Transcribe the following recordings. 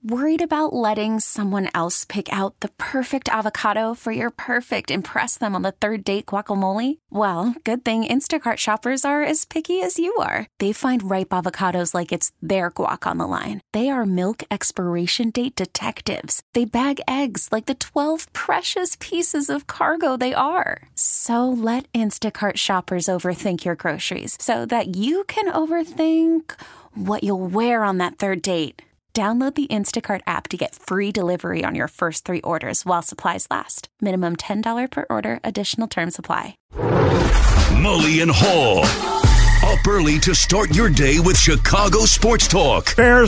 Worried about letting someone else pick out the perfect avocado for your perfect impress them on the third date guacamole? Well, good thing Instacart shoppers are as picky as you are. They find ripe avocados like it's their guac on the line. They are milk expiration date detectives. They bag eggs like the 12 precious pieces of cargo they are. So let Instacart shoppers overthink your groceries so that you can overthink what you'll wear on that third date. Download the Instacart app to get free delivery on your first 3 orders while supplies last. Minimum $10 per order. Additional terms apply. Mully and Haw. Up early to start your day with Chicago Sports Talk. Bears,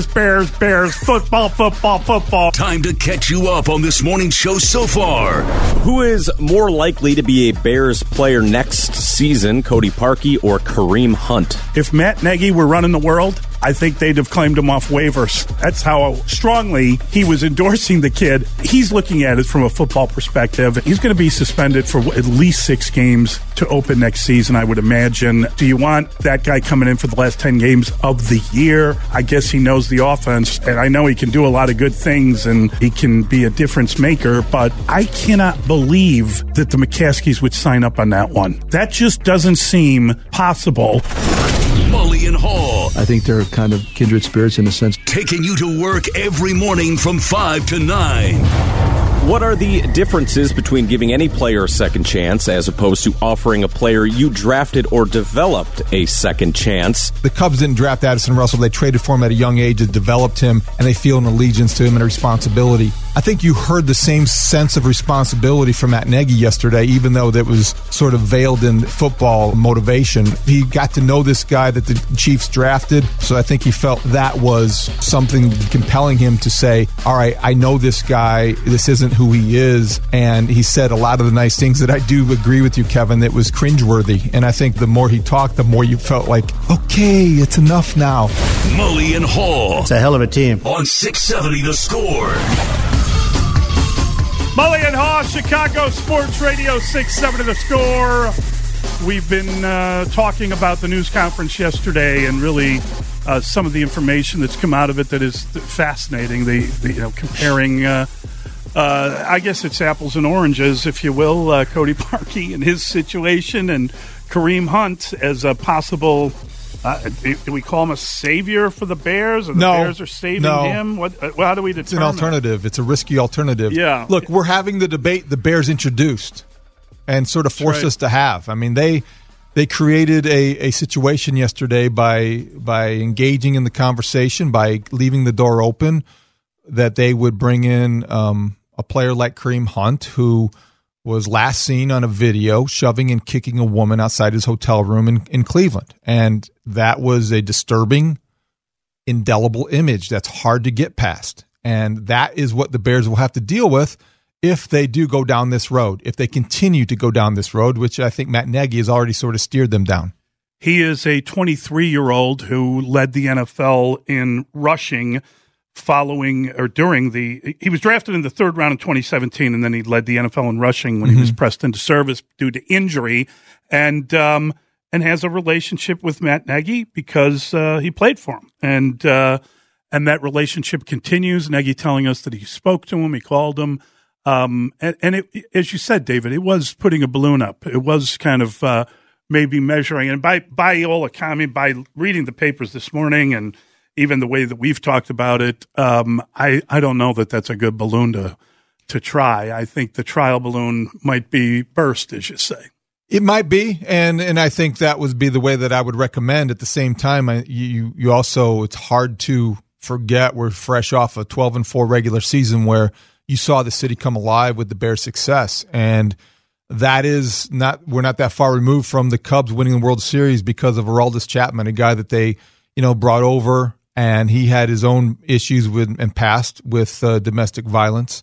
football. Time to catch you up on this morning's show so far. Who is more likely to be a Bears player next season, Cody Parkey or Kareem Hunt? If Matt Nagy were running the world, I think they'd have claimed him off waivers. That's how strongly he was endorsing the kid. He's looking at it from a football perspective. He's going to be suspended for at least 6 games to open next season, I would imagine. Do you want that guy coming in for the last 10 games of the year? I guess he knows the offense, and I know he can do a lot of good things, and he can be a difference maker, but I cannot believe that the McCaskies would sign up on that one. That just doesn't seem possible. Mully and Haw. I think they're kind of kindred spirits in a sense. Taking you to work every morning from 5 to 9. What are the differences between giving any player a second chance as opposed to offering a player you drafted or developed a second chance? The Cubs didn't draft Addison Russell. They traded for him at a young age and developed him, and they feel an allegiance to him and a responsibility. I think you heard the same sense of responsibility from Matt Nagy yesterday, even though that was sort of veiled in football motivation. He got to know this guy that the Chiefs drafted, so I think he felt that was something compelling him to say, all right, I know this guy, this isn't who he is, and he said a lot of the nice things that I do agree with you, Kevin, that was cringeworthy, and I think the more he talked, the more you felt like, okay, it's enough now. Mully and Haw. It's a hell of a team. On 670 The Score. Mully and Haw, Chicago Sports Radio, 670 The Score. We've been talking about the news conference yesterday and really some of the information that's come out of it that is fascinating. The comparing, I guess it's apples and oranges, if you will, Cody Parkey and his situation and Kareem Hunt as a possible. Do we call him a savior for the Bears, or the Bears are saving him? How do we determine? It's an alternative. It's a risky alternative. Yeah. Look, we're having the debate the Bears introduced and sort of forced us to have. I mean, they created a situation yesterday by engaging in the conversation, by leaving the door open, that they would bring in a player like Kareem Hunt, who was last seen on a video shoving and kicking a woman outside his hotel room in Cleveland. And that was a disturbing, indelible image that's hard to get past. And that is what the Bears will have to deal with if they do go down this road, if they continue to go down this road, which I think Matt Nagy has already sort of steered them down. He is a 23-year-old who led the NFL in rushing following or during he was drafted in the 3rd round in 2017, and then he led the NFL in rushing when he was pressed into service due to injury, and has a relationship with Matt Nagy because he played for him, and that relationship continues. Nagy telling us that he spoke to him, he called him, and it, as you said, David, it was putting a balloon up. It was kind of maybe measuring, and by all accounts, by reading the papers this morning and even the way that we've talked about it, I don't know that that's a good balloon to try. I think the trial balloon might be burst, as you say. It might be, and I think that would be the way that I would recommend. At the same time, you also, it's hard to forget we're fresh off a 12-4 regular season where you saw the city come alive with the Bears' success, and that is not, we're not that far removed from the Cubs winning the World Series because of Aroldis Chapman, a guy that they brought over. And he had his own issues with and past with domestic violence,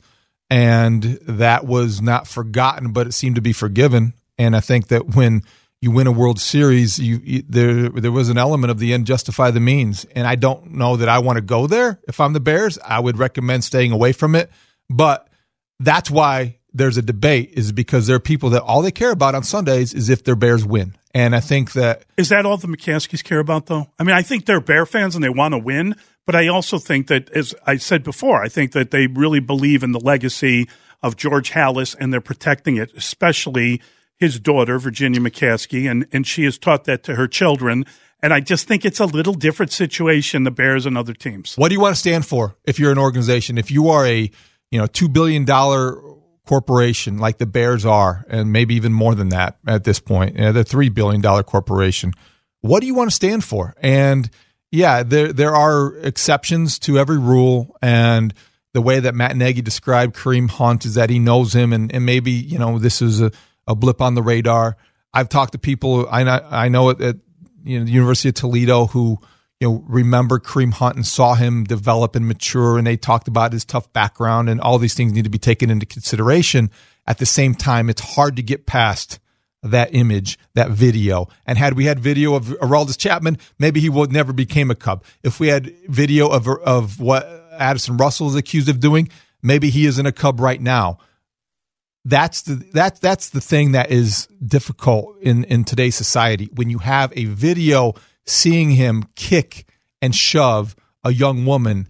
and that was not forgotten, but it seemed to be forgiven. And I think that when you win a World Series, there was an element of the end justify the means. And I don't know that I want to go there. If I'm the Bears, I would recommend staying away from it. But that's why there's a debate, is because there are people that all they care about on Sundays is if their Bears win. And I think that... Is that all the McCaskies care about, though? I mean, I think they're Bear fans and they want to win, But I also think that, as I said before, I think that they really believe in the legacy of George Halas, and they're protecting it, especially his daughter, Virginia McCaskey, and she has taught that to her children. And I just think it's a little different situation, the Bears and other teams. What do you want to stand for if you're an organization? If you are a $2 billion corporation like the Bears are, and maybe even more than that at this point, the $3 billion corporation, what do you want to stand for? And yeah, there are exceptions to every rule, and the way that Matt Nagy described Kareem Hunt is that he knows him, and maybe this is a blip on the radar. I've talked to people I know at the University of Toledo who remember Kareem Hunt and saw him develop and mature, and they talked about his tough background, and all these things need to be taken into consideration. At the same time, it's hard to get past that image, that video. And had we had video of Aroldis Chapman, maybe he would never became a Cub. If we had video of what Addison Russell is accused of doing, maybe he isn't a Cub right now. That's the thing that is difficult in today's society. When you have a video seeing him kick and shove a young woman,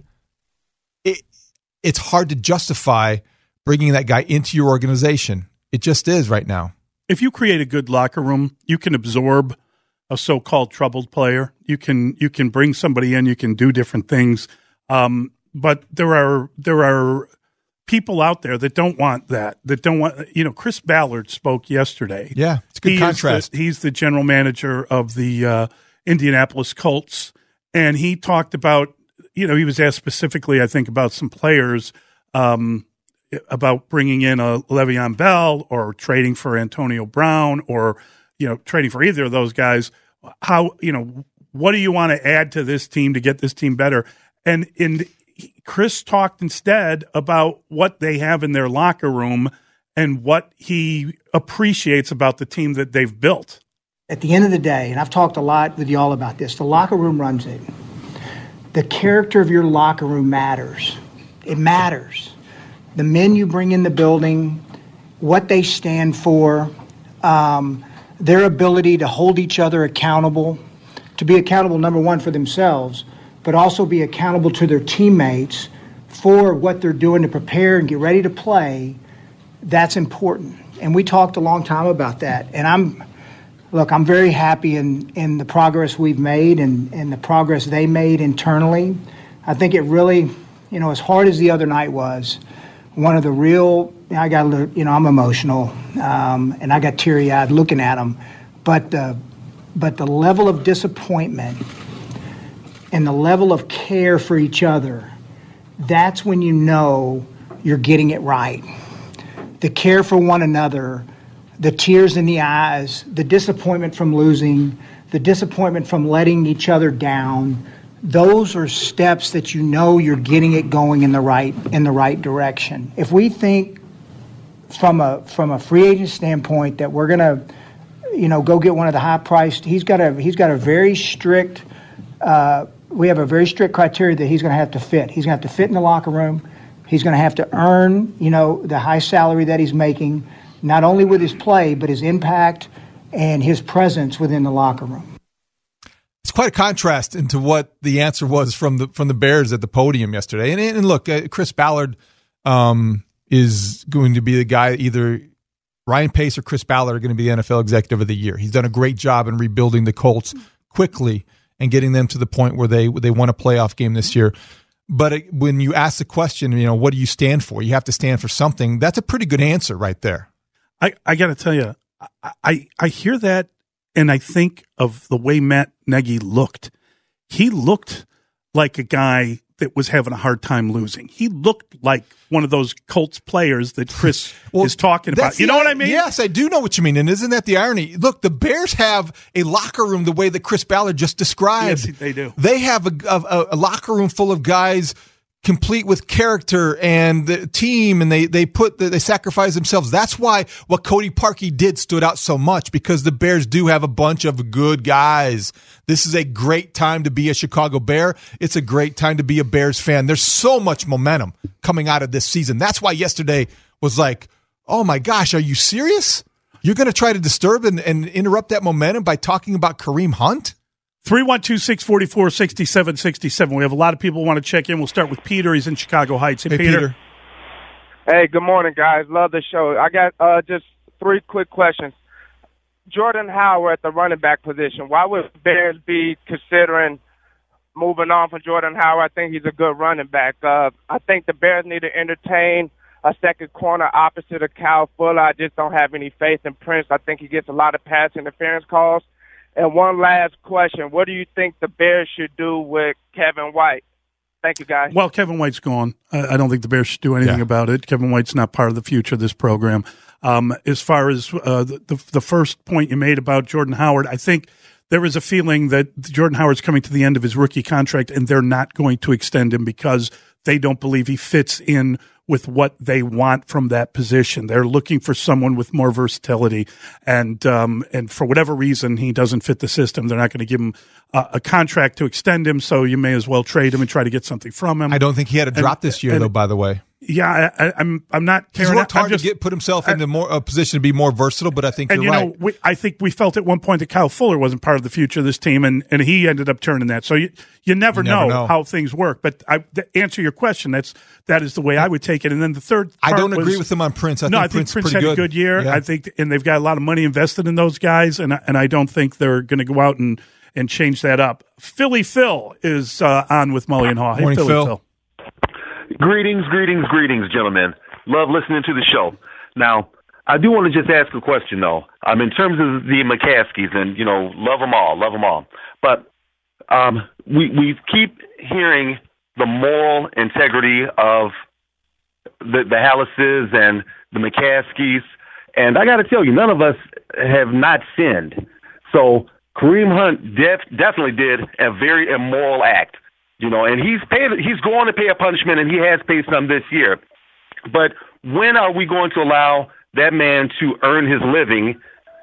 it's hard to justify bringing that guy into your organization. It just is right now. If you create a good locker room, you can absorb a so-called troubled player. You can bring somebody in. You can do different things. But there are people out there that don't want that. That don't want. Chris Ballard spoke yesterday. Yeah, it's a good contrast. He's the general manager of the Indianapolis Colts, and he talked about. He was asked specifically, I think, about some players. About bringing in a Le'Veon Bell or trading for Antonio Brown or, trading for either of those guys. How, what do you want to add to this team to get this team better? And Chris talked instead about what they have in their locker room and what he appreciates about the team that they've built. At the end of the day, and I've talked a lot with y'all about this, the locker room runs it. The character of your locker room matters. It matters. The men you bring in the building, what they stand for, their ability to hold each other accountable, to be accountable, number one, for themselves, but also be accountable to their teammates for what they're doing to prepare and get ready to play, that's important. And we talked a long time about that. And I'm very happy in the progress we've made and the progress they made internally. I think it really, as hard as the other night was, one of the real, I'm emotional, and I got teary-eyed looking at them. But the level of disappointment and the level of care for each other, that's when you know you're getting it right. The care for one another, the tears in the eyes, the disappointment from losing, the disappointment from letting each other down, those are steps that you're getting it going in the right direction. If we think from a free agent standpoint that we're gonna, go get one of the high priced, he's got a very strict. We have a very strict criteria that he's going to have to fit. He's going to have to fit in the locker room. He's going to have to earn, the high salary that he's making, not only with his play but his impact and his presence within the locker room. It's quite a contrast into what the answer was from the Bears at the podium yesterday. And look, Chris Ballard is going to be the guy. Either Ryan Pace or Chris Ballard are going to be the NFL Executive of the Year. He's done a great job in rebuilding the Colts quickly and getting them to the point where they won a playoff game this year. But when you ask the question, what do you stand for? You have to stand for something. That's a pretty good answer right there. I got to tell you, I hear that. And I think of the way Matt Nagy looked. He looked like a guy that was having a hard time losing. He looked like one of those Colts players that Chris is talking about. You know what I mean? Yes, I do know what you mean. And isn't that the irony? Look, the Bears have a locker room the way that Chris Ballard just described. Yes, they do. They have a locker room full of guys complete with character and the team, and they sacrifice themselves. That's why what Cody Parkey did stood out so much, because the Bears do have a bunch of good guys. This is a great time to be a Chicago Bear. It's a great time to be a Bears fan. There's so much momentum coming out of this season. That's why yesterday was like, oh my gosh, are you serious? You're going to try to disturb and interrupt that momentum by talking about Kareem Hunt? 312-644-6767. We have a lot of people who want to check in. We'll start with Peter. He's in Chicago Heights. Hey, Peter. Hey, good morning, guys. Love the show. I got just 3 quick questions. Jordan Howard at the running back position. Why would Bears be considering moving on from Jordan Howard? I think he's a good running back. I think the Bears need to entertain a second corner opposite of Kyle Fuller. I just don't have any faith in Prince. I think he gets a lot of pass interference calls. And one last question. What do you think the Bears should do with Kevin White? Thank you, guys. Well, Kevin White's gone. I don't think the Bears should do anything about it. Kevin White's not part of the future of this program. As far as the first point you made about Jordan Howard, I think there is a feeling that Jordan Howard's coming to the end of his rookie contract, and they're not going to extend him because they don't believe he fits in with what they want from that position. They're looking for someone with more versatility, and for whatever reason, he doesn't fit the system. They're not going to give him a contract to extend him, so you may as well trade him and try to get something from him. I don't think he had a drop this year, though, by the way. Yeah, I'm not. He's worked hard to put himself in a position to be more versatile, but I think you're right. I think we felt at one point that Kyle Fuller wasn't part of the future of this team, and he ended up turning that. So you never know how things work. But to answer your question, that is the way I would take it. And then the third part I don't agree with him on Prince. I think Prince had a good year. Yeah. I think, and they've got a lot of money invested in those guys, and I don't think they're going to go out and change that up. Philly Phil is on with Mully and Haw. Hey, Morning, Phil. Greetings, gentlemen. Love listening to the show. Now, I do want to just ask a question, though. In terms of the McCaskies, and, love them all. But we keep hearing the moral integrity of the Hallises and the McCaskies, and I got to tell you, none of us have not sinned. So Kareem Hunt definitely did a very immoral act. And he's going to pay a punishment, and he has paid some this year. But when are we going to allow that man to earn his living,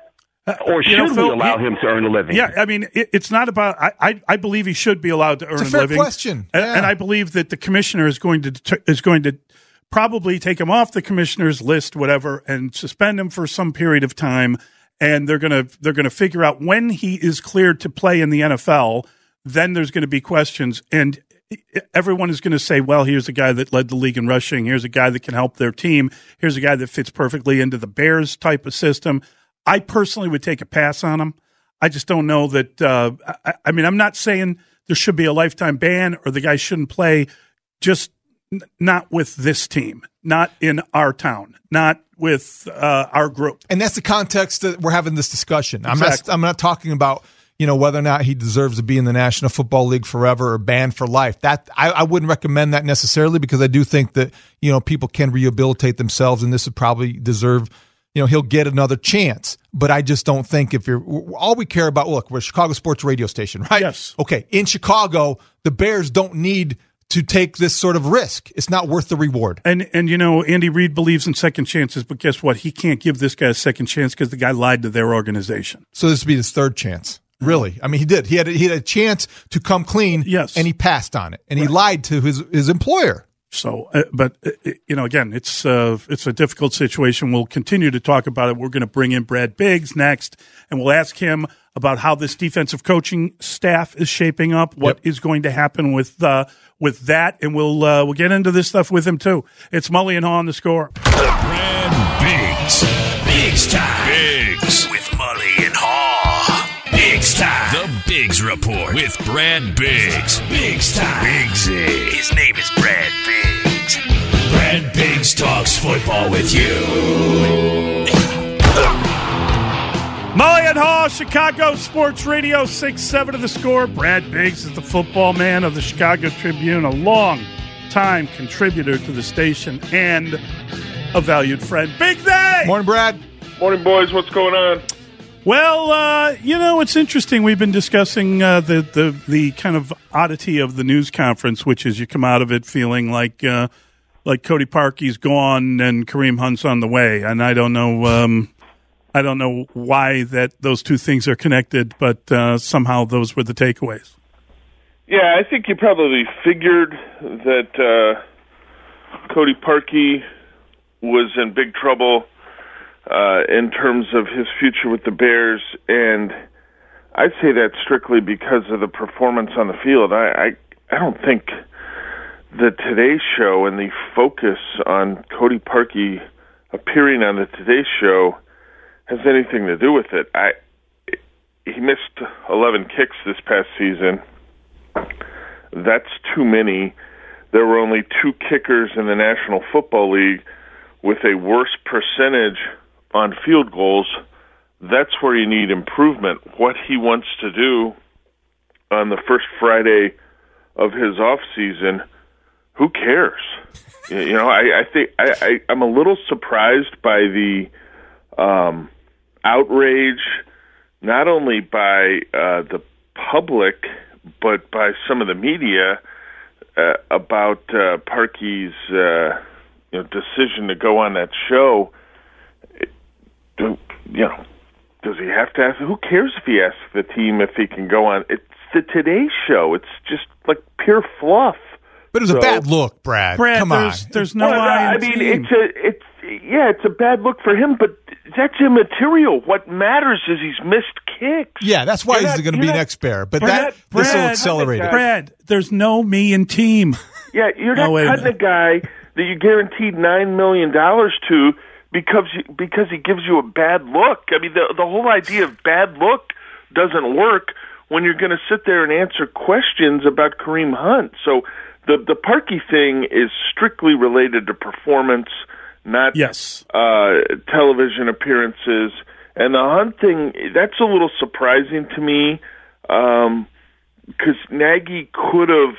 or should we allow him to earn a living? Yeah, I mean, it's not about – I believe he should be allowed to earn a living. It's a fair question. And I believe that the commissioner is going to probably take him off the commissioner's list, whatever, and suspend him for some period of time. And they're going to figure out when he is cleared to play in the NFL. Then there's going to be questions, and everyone is going to say, well, here's a guy that led the league in rushing. Here's a guy that can help their team. Here's a guy that fits perfectly into the Bears type of system. I personally would take a pass on him. I just don't know that I'm not saying there should be a lifetime ban or the guy shouldn't play, just not with this team, not in our town, not with our group. And that's the context that we're having this discussion. Exactly. I'm not talking about whether or not he deserves to be in the National Football League forever or banned for life. That I wouldn't recommend that necessarily, because I do think that, people can rehabilitate themselves, and this would probably deserve, he'll get another chance. But I just don't think all we care about, look, we're a Chicago sports radio station, right? Yes. Okay. In Chicago, the Bears don't need to take this sort of risk. It's not worth the reward. And Andy Reid believes in second chances, but guess what? He can't give this guy a second chance because the guy lied to their organization. So this would be his third chance. Really? I mean, he did. He had a chance to come clean, yes, and he passed on it, and he lied to his employer. So, but again, it's a difficult situation. We'll continue to talk about it. We're going to bring in Brad Biggs next, and we'll ask him about how this defensive coaching staff is shaping up, what is going to happen with that, and we'll get into this stuff with him too. It's Mully and Haw on The Score. Brad Biggs time. Biggs with Mully and Haw. Biggs time. The Biggs Report with Brad Biggs. Biggs time. Biggsy. His name is Brad Biggs. Brad Biggs talks football with you. Mully and Haw, Chicago Sports Radio 6-7 of The Score. Brad Biggs is the football man of the Chicago Tribune, a long-time contributor to the station and a valued friend. Biggsy! Morning, Brad. Morning, boys. What's going on? Well, it's interesting. We've been discussing the kind of oddity of the news conference, which is you come out of it feeling like Cody Parkey's gone and Kareem Hunt's on the way, and I don't know why that those two things are connected, but somehow those were the takeaways. Yeah, I think you probably figured that Cody Parkey was in big trouble in terms of his future with the Bears, and I'd say that's strictly because of the performance on the field. I don't think the Today Show and the focus on Cody Parkey appearing on the Today Show has anything to do with it. He missed 11 kicks this past season. That's too many. There were only 2 kickers in the National Football League with a worse percentage on field goals. That's where you need improvement. What he wants to do on the first Friday of his off season, who cares? I think I'm a little surprised by the outrage, not only by the public but by some of the media about Parkey's decision to go on that show. Does he have to ask? Who cares if he asks the team if he can go on? It's the Today Show. It's just like pure fluff. But it was a bad look, Brad. Come on. There's no eye in the team. It's a bad look for him, but that's immaterial. What matters is he's missed kicks. Yeah, that's why he's going to be next Bear. But this will accelerate it. Brad, there's no me in team. Yeah, you're not cutting a guy that you guaranteed $9 million to because he gives you a bad look. I mean, the whole idea of bad look doesn't work when you're going to sit there and answer questions about Kareem Hunt. So the Parkey thing is strictly related to performance, not television appearances. And the Hunt thing, that's a little surprising to me because Nagy could have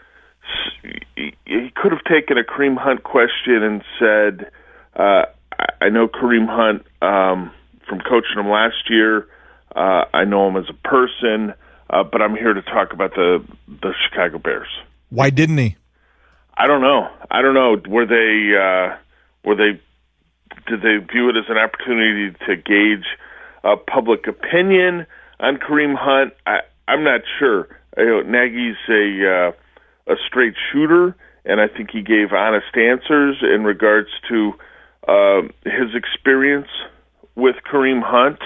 taken a Kareem Hunt question and said, I know Kareem Hunt from coaching him last year. I know him as a person, but I'm here to talk about the Chicago Bears. Why didn't he? I don't know. Did they view it as an opportunity to gauge public opinion on Kareem Hunt? I'm not sure. Nagy's a straight shooter, and I think he gave honest answers in regards to his experience with Kareem Hunt.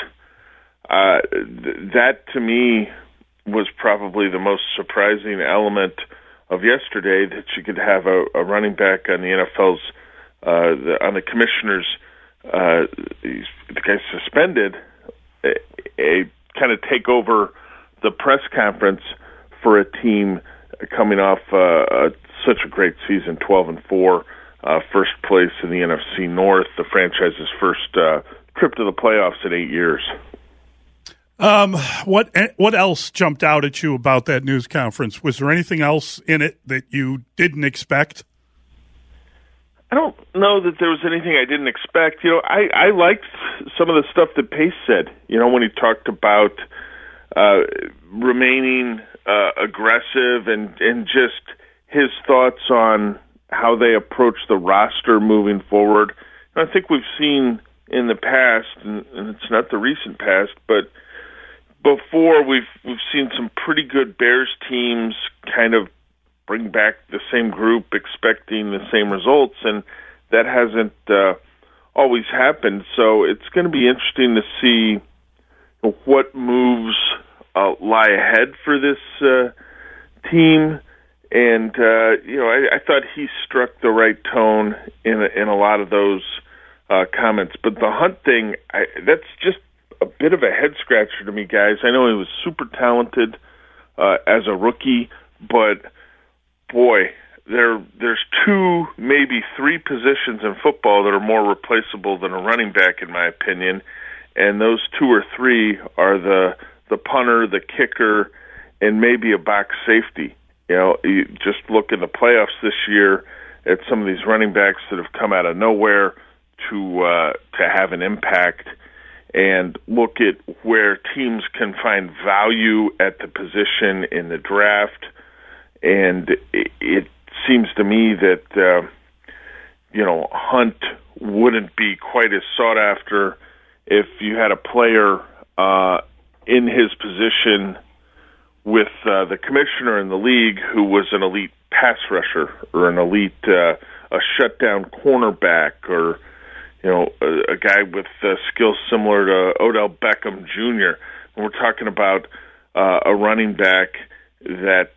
That, to me, was probably the most surprising element of yesterday, that you could have a running back on the NFL's, on the commissioner's, the guy's suspended, kind of take over the press conference for a team coming off such a great season, 12-4. First place in the NFC North, the franchise's first trip to the playoffs in 8 years. What else jumped out at you about that news conference? Was there anything else in it that you didn't expect? I don't know that there was anything I didn't expect. I liked some of the stuff that Pace said. When he talked about remaining aggressive and just his thoughts on how they approach the roster moving forward. And I think we've seen in the past, and it's not the recent past, but before we've seen some pretty good Bears teams kind of bring back the same group expecting the same results, and that hasn't always happened. So it's going to be interesting to see what moves lie ahead for this team. And I thought he struck the right tone in a lot of those comments. But the Hunt thing, that's just a bit of a head scratcher to me, guys. I know he was super talented as a rookie, but boy, there's 2, maybe 3 positions in football that are more replaceable than a running back, in my opinion. And those 2 or 3 are the punter, the kicker, and maybe a box safety. You just look in the playoffs this year at some of these running backs that have come out of nowhere to have an impact, and look at where teams can find value at the position in the draft. And it seems to me that Hunt wouldn't be quite as sought after if you had a player in his position with the commissioner in the league who was an elite pass rusher or an elite a shutdown cornerback, or a guy with skills similar to Odell Beckham Jr. And we're talking about a running back that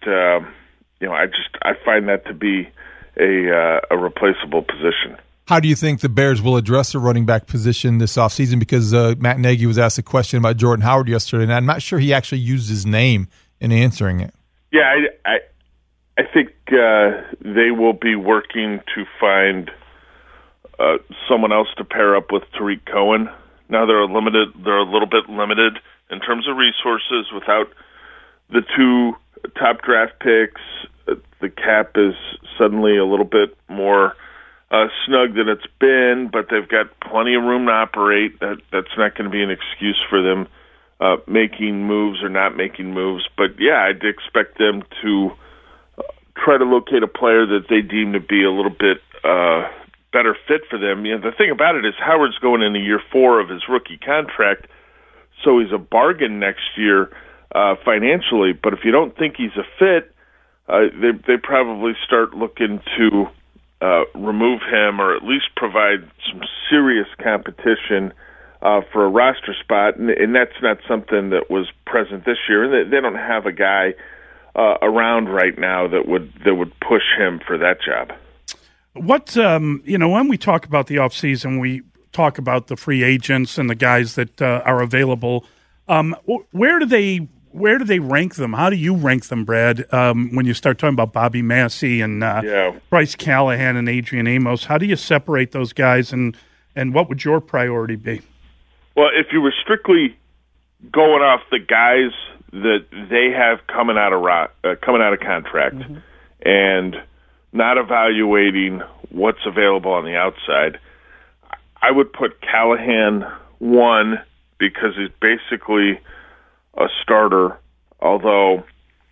I find that to be a replaceable position. How do you think the Bears will address the running back position this offseason? Because Matt Nagy was asked a question about Jordan Howard yesterday, and I'm not sure he actually used his name in answering it. Yeah, I think they will be working to find someone else to pair up with Tariq Cohen. Now they're a little bit limited in terms of resources. Without the 2 top draft picks, the cap is suddenly a little bit more snug than it's been, but they've got plenty of room to operate. That's not going to be an excuse for them making moves or not making moves. But yeah, I'd expect them to try to locate a player that they deem to be a little bit better fit for them. The thing about it is Howard's going into year 4 of his rookie contract, so he's a bargain next year financially. But if you don't think he's a fit, they probably start looking to remove him, or at least provide some serious competition for a roster spot, and that's not something that was present this year. And they don't have a guy around right now that would push him for that job. What when we talk about the offseason, we talk about the free agents and the guys that are available. Where do they rank them? How do you rank them, Brad? When you start talking about Bobby Massey and Bryce Callahan and Adrian Amos, how do you separate those guys, and what would your priority be? Well, if you were strictly going off the guys that they have coming out of contract, and not evaluating what's available on the outside, I would put Callahan 1 because he's basically a starter, although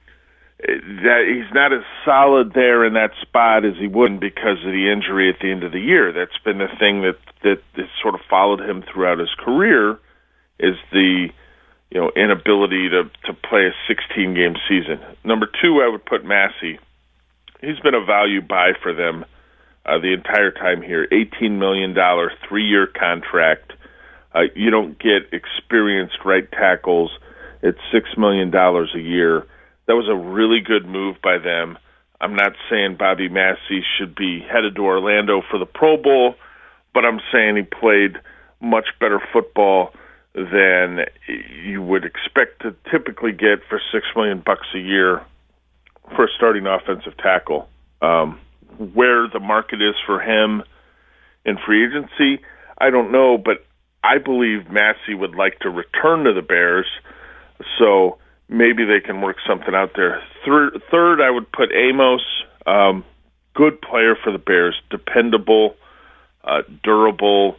that he's not as solid there in that spot as he would because of the injury at the end of the year. That's been the thing that sort of followed him throughout his career, is the inability to play a 16-game season. Number 2, I would put Massey. He's been a value buy for them the entire time here. $18 million, 3-year contract. You don't get experienced right tackles at $6 million a year. That was a really good move by them. I'm not saying Bobby Massey should be headed to Orlando for the Pro Bowl, but I'm saying he played much better football than you would expect to typically get for $6 million a year for a starting offensive tackle. Where the market is for him in free agency, I don't know, but I believe Massey would like to return to the Bears, so maybe they can work something out there. Third, I would put Amos. Good player for the Bears, dependable, durable.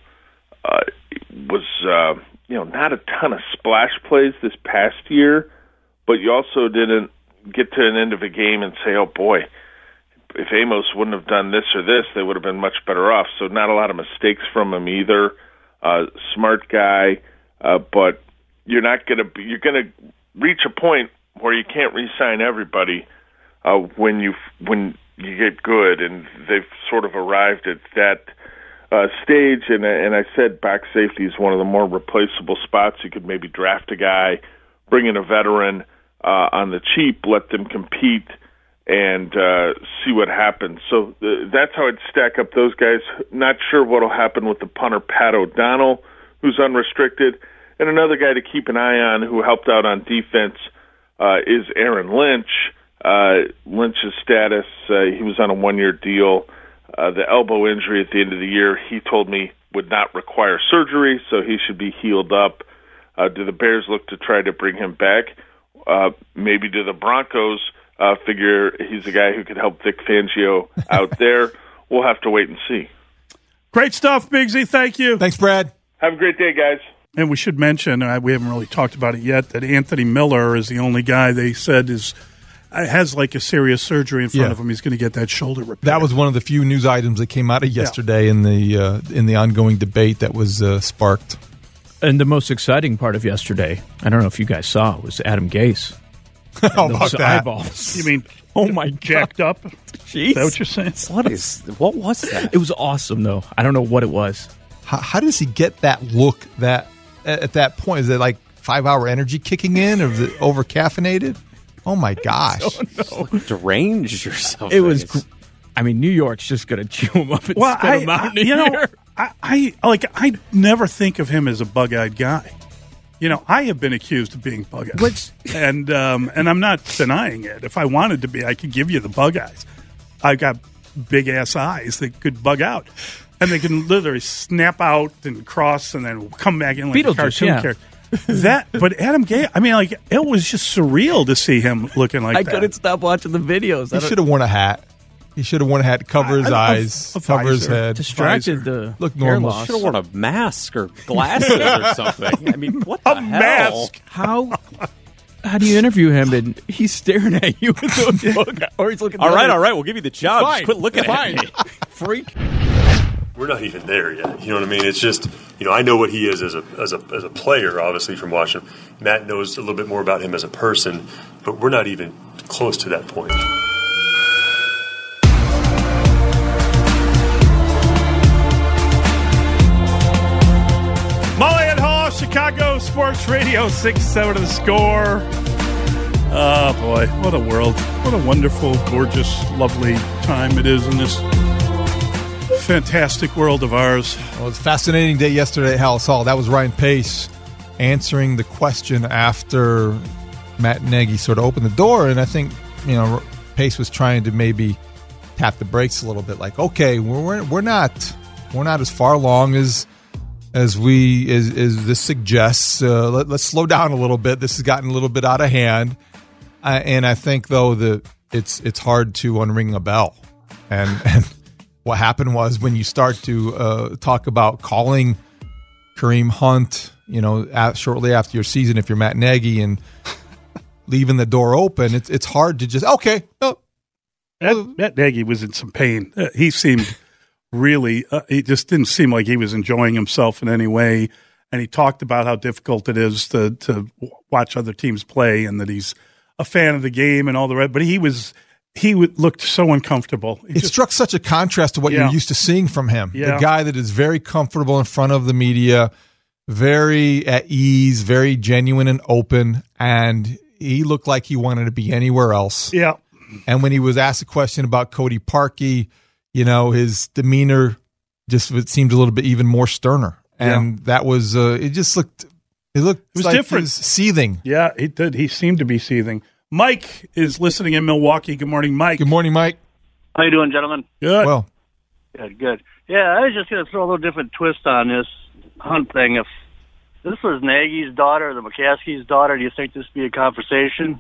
Was not a ton of splash plays this past year, but you also didn't get to an end of a game and say, oh boy, if Amos wouldn't have done this or this, they would have been much better off. So not a lot of mistakes from him either. Smart guy, but you're going to reach a point where you can't re-sign everybody when you get good, and they've sort of arrived at that stage. And I said back safety is one of the more replaceable spots. You could maybe draft a guy, bring in a veteran on the cheap, let them compete, and see what happens. So that's how I'd stack up those guys. Not sure what will happen with the punter Pat O'Donnell, who's unrestricted. And another guy to keep an eye on who helped out on defense is Aaron Lynch. Lynch's status, he was on a 1-year deal. The elbow injury at the end of the year, he told me, would not require surgery, so he should be healed up. Do the Bears look to try to bring him back? Maybe do the Broncos figure he's a guy who could help Vic Fangio out there? We'll have to wait and see. Great stuff, Bigsy. Thank you. Thanks, Brad. Have a great day, guys. And we should mention, we haven't really talked about it yet, that Anthony Miller is the only guy they said has like a serious surgery in front of him. He's going to get that shoulder repaired. That was one of the few news items that came out of yesterday in the ongoing debate that was sparked. And the most exciting part of yesterday, I don't know if you guys saw, was Adam Gase. How about that? Eyeballs. You mean, oh my, jacked up? Jeez. Is that what you're saying? What was that? It was awesome, though. I don't know what it was. How does he get that look at that point? Is it like 5-hour energy kicking in, or the over-caffeinated? Oh, my gosh. Deranged or something. It was, New York's just going to chew him up and spit him out in here. I never think of him as a bug-eyed guy. I have been accused of being bug-eyed. And I'm not denying it. If I wanted to be, I could give you the bug eyes. I got big-ass eyes that could bug out. And they can literally snap out and cross and then come back in like a cartoon character. But Adam Gase, it was just surreal to see him looking like that. I couldn't stop watching the videos. He should have worn a hat. He should have worn a hat to cover his eyes, cover his head. Distracted the look hair normal. loss. Should have worn a mask or glasses or something. What the hell? Mask? How do you interview him and he's staring at you with those book, or he's looking? All right, we'll give you the job. Fine. Just quit looking at me, freak. We're not even there yet. You know what I mean? It's just, I know what he is as a player, obviously, from watching him. Matt knows a little bit more about him as a person, but we're not even close to that point. Mully and Haw, Chicago Sports Radio, 6-7 to the score. Oh, boy. What a world. What a wonderful, gorgeous, lovely time it is in this fantastic world of ours. Well, it was a fascinating day yesterday at Hallis Hall. That was Ryan Pace answering the question after Matt Nagy sort of opened the door. And I think, Pace was trying to maybe tap the brakes a little bit. Like, okay, we're not as far along as this suggests. Let's slow down a little bit. This has gotten a little bit out of hand. And I think, though, that it's hard to unring a bell. And what happened was when you start to talk about calling Kareem Hunt, shortly after your season, if you're Matt Nagy, and leaving the door open, it's hard to just, okay. No. Matt Nagy was in some pain. He seemed really, it just didn't seem like he was enjoying himself in any way. And he talked about how difficult it is to watch other teams play and that he's a fan of the game and all the rest. But he looked so uncomfortable. It struck such a contrast to what you're used to seeing from him. Yeah. The guy that is very comfortable in front of the media, very at ease, very genuine and open, and he looked like he wanted to be anywhere else. Yeah. And when he was asked a question about Cody Parkey, his demeanor just seemed a little bit even more sterner. And that was it looked like different. He was seething. Yeah, he did. He seemed to be seething. Mike is listening in Milwaukee. Good morning, Mike. Good morning, Mike. How you doing, gentlemen? Good. Well, good. Yeah, I was just going to throw a little different twist on this Hunt thing. If this was Nagy's daughter or the McCaskey's daughter, do you think this would be a conversation?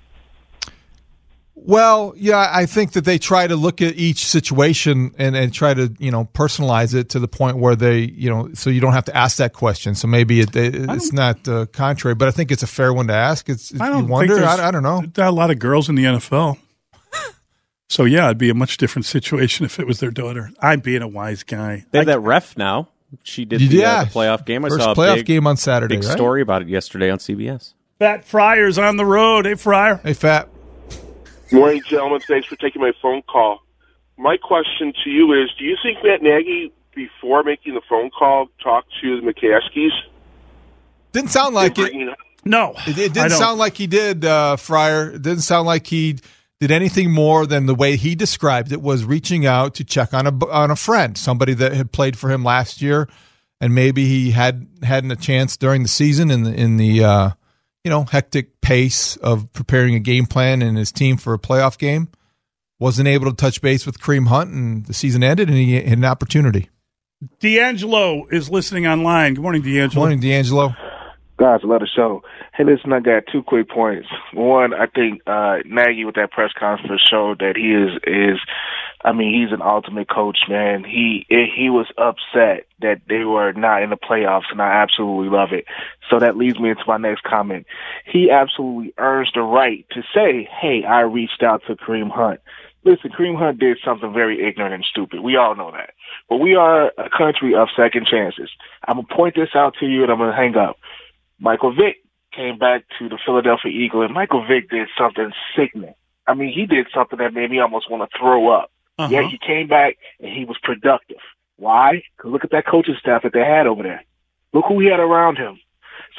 Well, yeah, I think that they try to look at each situation and try to, personalize it to the point where they, so you don't have to ask that question. So maybe it's not contrary, but I think it's a fair one to ask. I don't know. There are a lot of girls in the NFL. So, yeah, it'd be a much different situation if it was their daughter. I'm being a wise guy. They have that ref now. She did the playoff game. I saw a playoff game on Saturday. Big story about it yesterday on CBS. Fat Fryer's on the road. Hey, Fryer. Hey, Fat. Morning, gentlemen. Thanks for taking my phone call. My question to you is, do you think Matt Nagy, before making the phone call, talked to the McCaskies? Didn't sound like it. No. It didn't sound like he did, Fryer. It didn't sound like he did anything more than the way he described it, was reaching out to check on a friend, somebody that had played for him last year, and maybe he hadn't a chance during the season in the hectic pace of preparing a game plan and his team for a playoff game. Wasn't able to touch base with Kareem Hunt, and the season ended, and he had an opportunity. D'Angelo is listening online. Good morning, D'Angelo. Good morning, D'Angelo. Guys, love the show. Hey, listen, I got 2 quick points. One, I think Nagy with that press conference showed that he's an ultimate coach, man. He was upset that they were not in the playoffs, and I absolutely love it. So that leads me into my next comment. He absolutely earns the right to say, hey, I reached out to Kareem Hunt. Listen, Kareem Hunt did something very ignorant and stupid. We all know that. But we are a country of second chances. I'm going to point this out to you, and I'm going to hang up. Michael Vick came back to the Philadelphia Eagles, and Michael Vick did something sickening. I mean, he did something that made me almost want to throw up. Yet he came back, and he was productive. Why? Because look at that coaching staff that they had over there. Look who he had around him.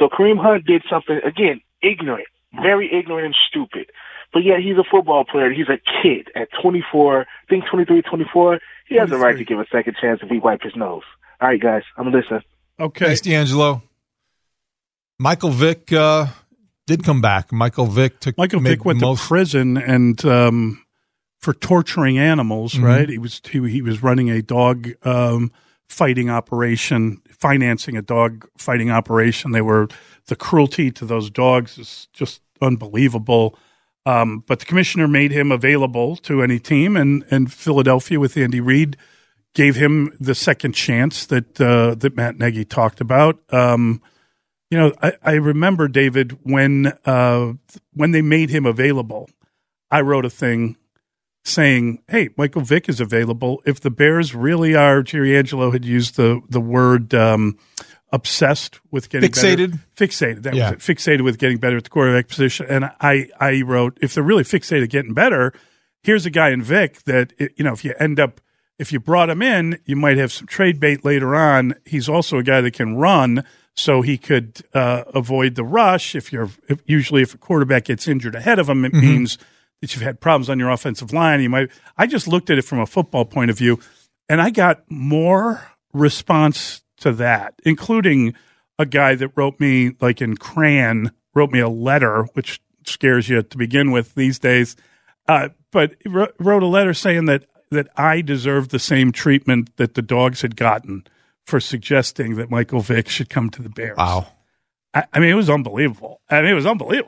So Kareem Hunt did something, again, ignorant, very ignorant and stupid. But yet he's a football player. He's a kid at 24, I think 23, 24. He has the right to give a second chance if he wipe his nose. All right, guys, I'm listening. Okay. Thanks, D'Angelo. Michael Vick did come back. Michael Vick went to prison and for torturing animals, right? He was running a dog fighting operation, financing a dog fighting operation. The cruelty to those dogs is just unbelievable. But the commissioner made him available to any team, and Philadelphia with Andy Reid gave him the second chance that Matt Nagy talked about. I remember, David, when they made him available, I wrote a thing saying, "Hey, Michael Vick is available. If the Bears really are," Jerry Angelo had used the word obsessed with getting fixated. Better. Fixated. That was it. Fixated with getting better at the quarterback position. And I wrote, if they're really fixated getting better, here's a guy in Vick that, if you brought him in, you might have some trade bait later on. He's also a guy that can run, so he could avoid the rush. Usually if a quarterback gets injured ahead of him, it means that you've had problems on your offensive line. I just looked at it from a football point of view, and I got more response to that, including a guy that wrote me, like in Cran, wrote me a letter, which scares you to begin with these days, but he wrote a letter saying that I deserved the same treatment that the dogs had gotten for suggesting that Michael Vick should come to the Bears. Wow. I mean, it was unbelievable. And it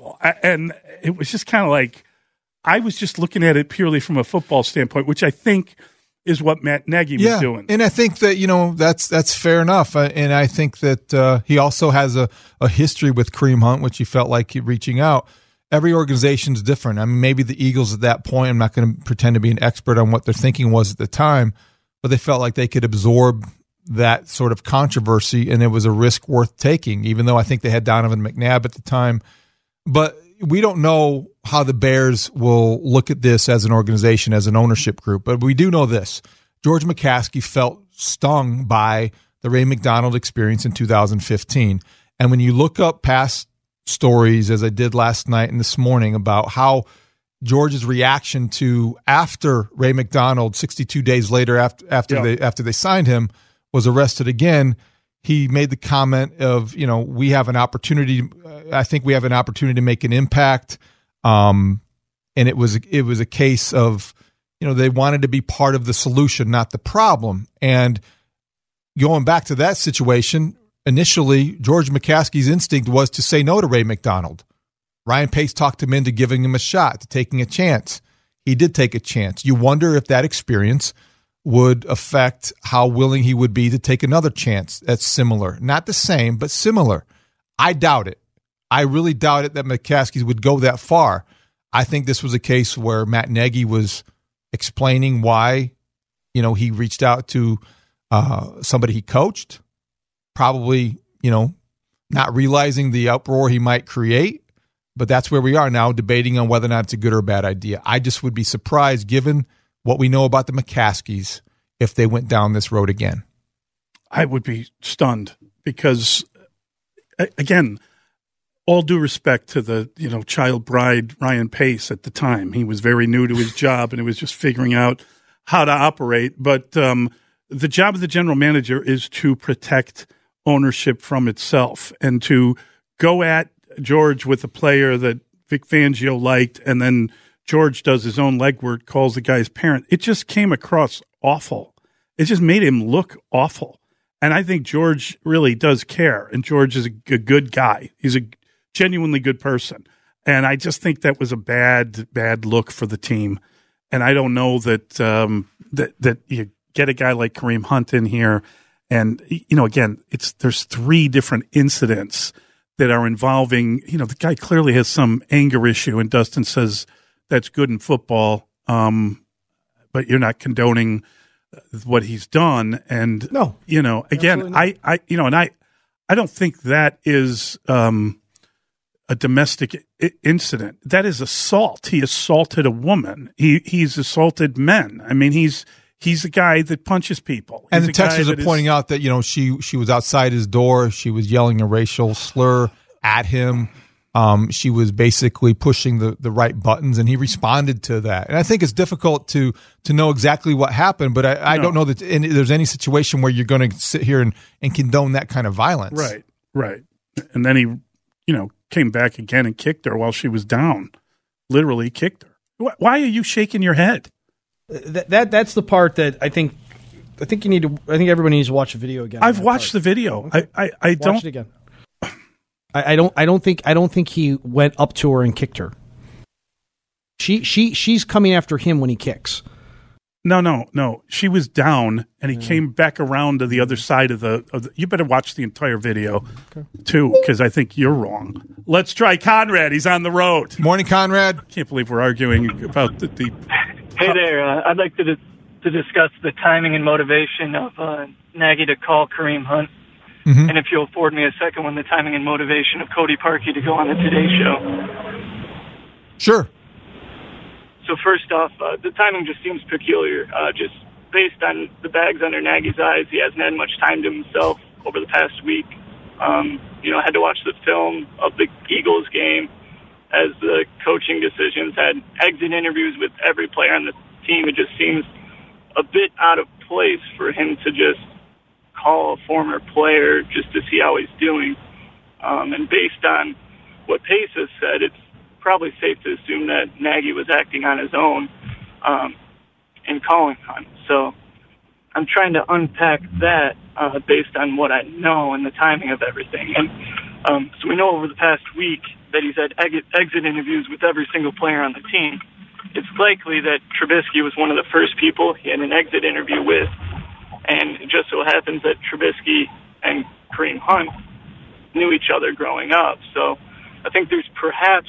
was just kind of like, I was just looking at it purely from a football standpoint, which I think is what Matt Nagy was doing. And I think that, that's fair enough. And I think that he also has a history with Kareem Hunt, which he felt like reaching out. Every organization's different. I mean, maybe the Eagles at that point, I'm not going to pretend to be an expert on what their thinking was at the time, but they felt like they could absorb that sort of controversy, and it was a risk worth taking, even though I think they had Donovan McNabb at the time. But we don't know how the Bears will look at this as an organization, as an ownership group. But we do know this. George McCaskey felt stung by the Ray McDonald experience in 2015. And when you look up past stories, as I did last night and this morning, about how George's reaction to after Ray McDonald, 62 days later after they signed him, was arrested again, he made the comment of, we have an opportunity. I think we have an opportunity to make an impact. And it was a case of, they wanted to be part of the solution, not the problem. And going back to that situation, initially, George McCaskey's instinct was to say no to Ray McDonald. Ryan Pace talked him into giving him a shot, to taking a chance. He did take a chance. You wonder if that experience would affect how willing he would be to take another chance that's similar. Not the same, but similar. I doubt it. I really doubt it that McCaskey would go that far. I think this was a case where Matt Nagy was explaining why, he reached out to somebody he coached, probably, not realizing the uproar he might create. But that's where we are now, debating on whether or not it's a good or a bad idea. I just would be surprised, given what we know about the McCaskeys, if they went down this road again. I would be stunned because, again, all due respect to the child bride Ryan Pace at the time. He was very new to his job, and it was just figuring out how to operate. But the job of the general manager is to protect ownership from itself and to go at George with a player that Vic Fangio liked, and then George does his own legwork, calls the guy's parent. It just came across awful. It just made him look awful. And I think George really does care, and George is a good guy. He's a genuinely good person. And I just think that was a bad look for the team. And I don't know that that you get a guy like Kareem Hunt in here, and again, there's 3 different incidents that are involving, the guy clearly has some anger issue, and Dustin says that's good in football, but you're not condoning what he's done. And no, again, I don't think that is a domestic incident. That is assault. He assaulted a woman. He's assaulted men. I mean, he's a guy that punches people. And the texters are pointing out that, she was outside his door. She was yelling a racial slur at him. She was basically pushing the right buttons, and he responded to that. And I think it's difficult to know exactly what happened, but I don't know that there's any situation where you're going to sit here and condone that kind of violence. Right. And then he, came back again and kicked her while she was down. Literally kicked her. Why are you shaking your head? That's the part that I think you need to. I think everybody needs to watch the video again. I've watched the video. Okay. I don't. Watch it again. I don't think he went up to her and kicked her. She's coming after him when he kicks. No. She was down, and he came back around to the other side of the. You better watch the entire video, too, because I think you're wrong. Let's try Conrad. He's on the road. Morning, Conrad. Can't believe we're arguing about the Hey there. I'd like to discuss the timing and motivation of Nagy to call Kareem Hunt. Mm-hmm. And if you'll afford me a second one, the timing and motivation of Cody Parkey to go on the Today Show. Sure. So first off, the timing just seems peculiar. Just based on the bags under Nagy's eyes, he hasn't had much time to himself over the past week. I had to watch the film of the Eagles game as the coaching decisions had exit interviews with every player on the team. It just seems a bit out of place for him to just call a former player just to see how he's doing. And based on what Pace has said, it's probably safe to assume that Nagy was acting on his own in calling Hunt. So I'm trying to unpack that based on what I know and the timing of everything. And so we know over the past week that he's had exit interviews with every single player on the team. It's likely that Trubisky was one of the first people he had an exit interview with. And it just so happens that Trubisky and Kareem Hunt knew each other growing up. So I think there's perhaps,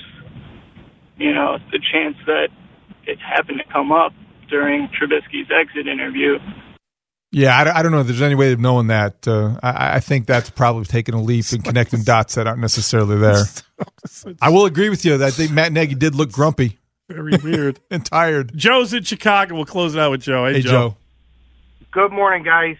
the chance that it happened to come up during Trubisky's exit interview. Yeah, I don't know if there's any way of knowing that. I think that's probably taking a leap and connecting dots that aren't necessarily there. I will agree with you that I think Matt Nagy did look grumpy. Very weird. And tired. Joe's in Chicago. We'll close it out with Joe. Hey, Joe. Good morning, guys.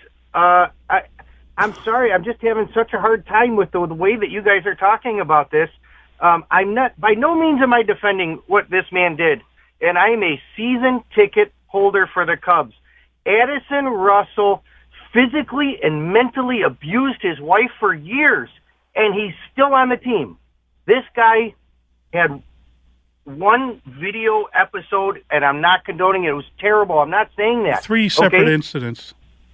I'm sorry. I'm just having such a hard time with the way that you guys are talking about this. I'm not, by no means am I defending what this man did. And I am a season ticket holder for the Cubs. Addison Russell physically and mentally abused his wife for years, and he's still on the team. This guy had one video episode, and I'm not condoning it. It was terrible. I'm not saying that. 3 separate incidents.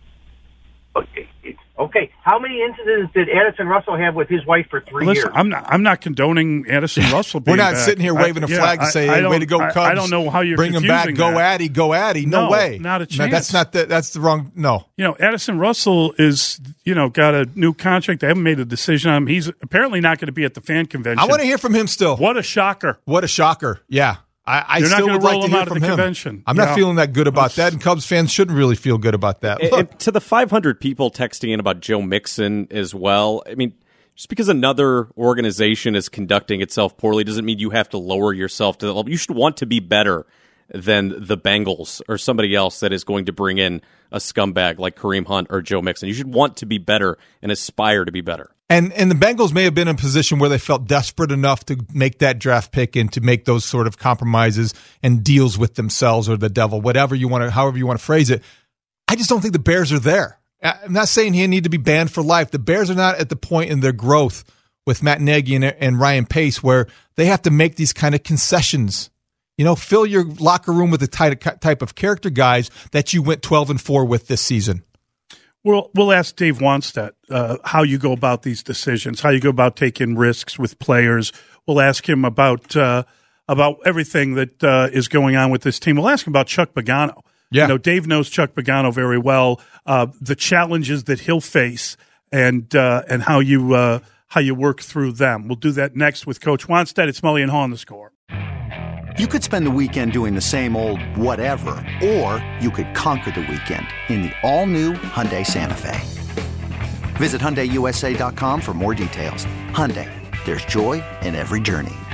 Okay. How many incidents did Addison Russell have with his wife for 3 years? I'm not condoning Addison Russell being We're not back. sitting here waving a flag to say, hey, way to go, Cubs. I don't know how you're bring him back. confusing Go Addy. No way. Not a chance. No, that's the wrong. No. Addison Russell is, got a new contract. They haven't made a decision on him. He's apparently not going to be at the fan convention. I want to hear from him still. What a shocker. Yeah. I still would like to hear from him. Convention. I'm not feeling that good about that, and Cubs fans shouldn't really feel good about that. To the 500 people texting in about Joe Mixon as well, I mean, just because another organization is conducting itself poorly doesn't mean you have to lower yourself to the level. You should want to be better than the Bengals or somebody else that is going to bring in a scumbag like Kareem Hunt or Joe Mixon. You should want to be better and aspire to be better. And the Bengals may have been in a position where they felt desperate enough to make that draft pick and to make those sort of compromises and deals with themselves or the devil, however you want to phrase it. I just don't think the Bears are there. I'm not saying he need to be banned for life. The Bears are not at the point in their growth with Matt Nagy and Ryan Pace where they have to make these kind of concessions. Fill your locker room with the type of character guys that you went 12-4 with this season. We'll ask Dave Wannstedt how you go about these decisions, how you go about taking risks with players. We'll ask him about everything that is going on with this team. We'll ask him about Chuck Pagano. Yeah. Dave knows Chuck Pagano very well. The challenges that he'll face and how you work through them. We'll do that next with Coach Wannstedt. It's Mully and Haw on The Score. You could spend the weekend doing the same old whatever, or you could conquer the weekend in the all-new Hyundai Santa Fe. Visit HyundaiUSA.com for more details. Hyundai, there's joy in every journey.